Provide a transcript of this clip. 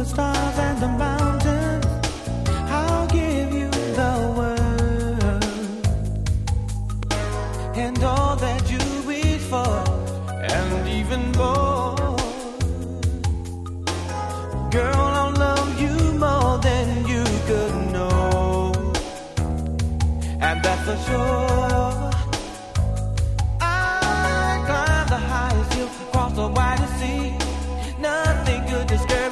the stars and the mountains. I'll give you the world and all that you wish for, and even more. Girl, I'll love you more than you could know, and that's for sure. I climb the highest hill, cross the widest sea. Nothing could discourage